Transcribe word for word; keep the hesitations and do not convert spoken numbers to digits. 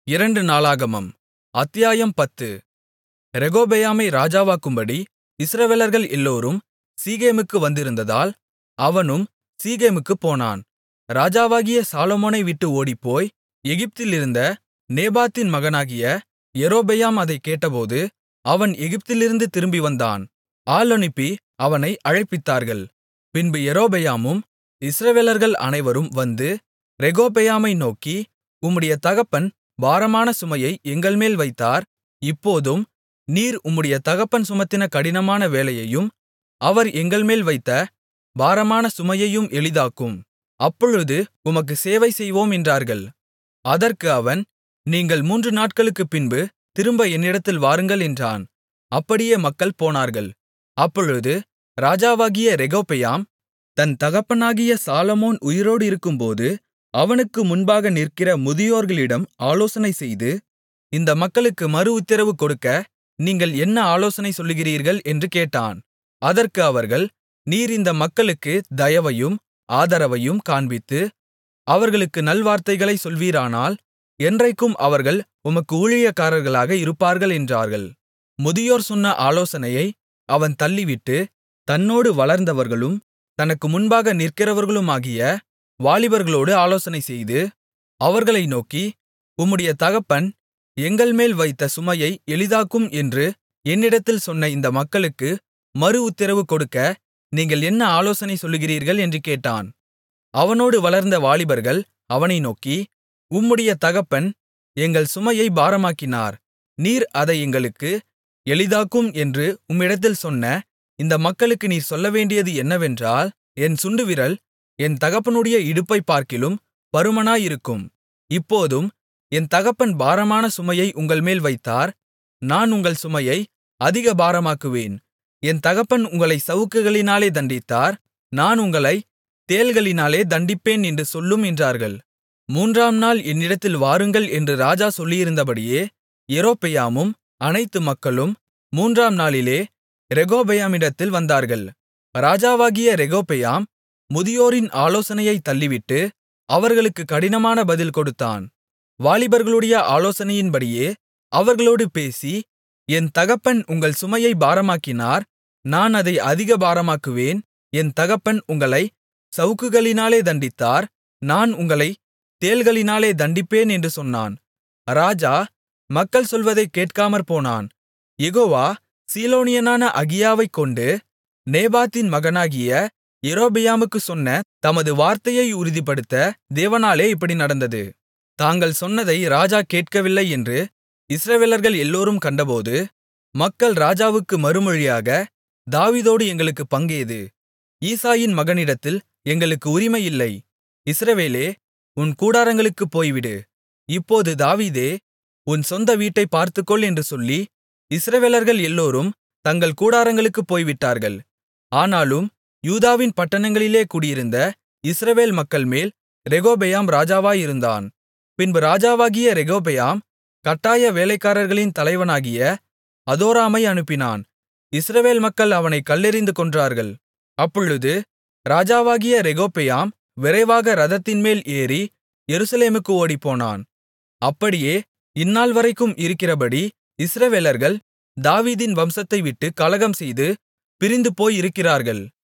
இரண்டு நாளாகமம் அத்தியாயம் பத்து. ரெகொபெயாமை ராஜாவாக்கும்படி இஸ்ரவேலர்கள் எல்லோரும் சீகேமுக்கு வந்திருந்ததால் அவனும் சீகேமுக்குப் போனான். ராஜாவாகிய சாலொமோனை விட்டு ஓடிப்போய் எகிப்திலிருந்த நேபாத்தின் மகனாகிய யெரொபெயாம் அதைக் கேட்டபோது அவன் எகிப்திலிருந்து திரும்பி வந்தான். ஆள் அனுப்பி அவனை அழைப்பித்தார்கள். பின்பு யெரொபெயாமும் இஸ்ரவேலர்கள் அனைவரும் வந்து ரெகொபெயாமை நோக்கி, உம்முடைய தகப்பன் பாரமான சுமையை எங்கள்மேல் வைத்தார். இப்போதும் நீர் உம்முடைய தகப்பன் சுமத்தின கடினமான வேலையையும் அவர் எங்கள்மேல் வைத்த பாரமான சுமையையும் எளிதாக்கும். அப்பொழுது உமக்கு சேவை செய்வோம் என்றார்கள். அதற்கு அவன், நீங்கள் மூன்று நாட்களுக்குப் பின்பு திரும்ப என்னிடத்தில் வாருங்கள் என்றான். அப்படியே மக்கள் போனார்கள். அப்பொழுது ராஜாவாகிய ரெகொபெயாம் தன் தகப்பனாகிய சாலொமோன் உயிரோடு இருக்கும்போது அவனுக்கு முன்பாக நிற்கிற முதியோர்களிடம் ஆலோசனை செய்து, இந்த மக்களுக்கு மறு உத்திரவு கொடுக்க நீங்கள் என்ன ஆலோசனை சொல்லுகிறீர்கள் என்று கேட்டான். அதற்கு அவர்கள், நீர் இந்த மக்களுக்கு தயவையும் ஆதரவையும் காண்பித்து அவர்களுக்கு நல்வார்த்தைகளைச் சொல்வீரானால் என்றைக்கும் அவர்கள் உமக்கு ஊழியக்காரர்களாக இருப்பார்கள் என்றார்கள். முதியோர் சொன்ன ஆலோசனையை அவன் தள்ளிவிட்டு தன்னோடு வளர்ந்தவர்களும் தனக்கு முன்பாக நிற்கிறவர்களுமாகிய வாலிபர்களோடு ஆலோசனைசெய்து அவர்களை நோக்கி, உம்முடைய தகப்பன் எங்கள்மேல் வைத்த சுமையை எளிதாக்கும் என்று என்னிடத்தில் சொன்ன இந்த மக்களுக்கு மறு உத்திரவு கொடுக்க நீங்கள் என்ன ஆலோசனை சொல்லுகிறீர்கள் என்று கேட்டான். அவனோடு வளர்ந்த வாலிபர்கள் அவனை நோக்கி, உம்முடைய தகப்பன் எங்கள் சுமையை பாரமாக்கினார். நீர் அதை எங்களுக்கு எளிதாக்கும் என்று உம்மிடத்தில் சொன்ன இந்த மக்களுக்கு நீர் சொல்லவேண்டியது என்னவென்றால், என் சுண்டுவிரல் என் தகப்பனுடைய இடுப்பைப் பார்க்கிலும் பருமனாயிருக்கும். இப்போதும் என் தகப்பன் பாரமான சுமையை உங்கள்மேல் வைத்தார். நான் உங்கள் சுமையை அதிக பாரமாக்குவேன். என் தகப்பன் உங்களை சவுக்குகளினாலே தண்டித்தார். நான் உங்களை தேள்களினாலே தண்டிப்பேன் என்று சொல்லும் என்றார்கள். மூன்றாம் நாள் என்னிடத்தில் வாருங்கள் என்று ராஜா சொல்லியிருந்தபடியே யெரொபெயாமும் அனைத்து மக்களும் மூன்றாம் நாளிலே ரெகொபெயாமிடத்தில் வந்தார்கள். ராஜாவாகிய ரெகொபெயாம் முதியோரின் ஆலோசனையைத் தள்ளிவிட்டு அவர்களுக்கு கடினமான பதில் கொடுத்தான். வாலிபர்களுடைய ஆலோசனையின்படியே அவர்களோடு பேசி, என் தகப்பன் உங்கள் சுமையை பாரமாக்கினார். நான் அதை அதிக பாரமாக்குவேன். என் தகப்பன் உங்களை சவுக்குகளினாலே தண்டித்தார். நான் உங்களை தேள்களினாலே தண்டிப்பேன் என்று சொன்னான். ராஜா மக்கள் சொல்வதைக் கேட்காமற்போனான். யெகோவா சீலோனியனான அகியாவைக் கொண்டு நேபாத்தின் மகனாகிய யெரொபெயாமுக்குச் சொன்ன தமது வார்த்தையை உறுதிப்படுத்த தேவனாலே இப்படி நடந்தது. தாங்கள் சொன்னதை ராஜா கேட்கவில்லை என்று இஸ்ரவேலர்கள் எல்லோரும் கண்டபோது மக்கள் ராஜாவுக்கு மறுமொழியாக, தாவீதோடு எங்களுக்குப் பங்கேது? ஈசாயின் மகனிடத்தில் எங்களுக்கு உரிமை இல்லை. இஸ்ரவேலே, உன் கூடாரங்களுக்குப் போய்விடு. இப்போது தாவீதே, உன் சொந்த வீட்டைப் பார்த்துக்கொள் என்று சொல்லி இஸ்ரவேலர்கள் எல்லோரும் தங்கள் கூடாரங்களுக்குப் போய்விட்டார்கள். ஆனாலும் யூதாவின் பட்டணங்களிலே குடியிருந்த இஸ்ரவேல் மக்கள்மேல் ரெகொபெயாம் ராஜாவாயிருந்தான். பின்பு ராஜாவாகிய ரெகொபெயாம் கட்டாய வேலைக்காரர்களின் தலைவனாகிய அதோராமை அனுப்பினான். இஸ்ரவேல் மக்கள் அவனைக் கல்லெறிந்து கொன்றார்கள். அப்பொழுது ராஜாவாகிய ரெகொபெயாம் விரைவாக இரதத்தின்மேல் ஏறி எருசலேமுக்கு ஓடிப்போனான். அப்படியே இந்நாள்வரைக்கும் இருக்கிறபடி இஸ்ரவேலர்கள் தாவீதின் வம்சத்தை விட்டு கலகம்செய்து பிரிந்துபோயிருக்கிறார்கள்.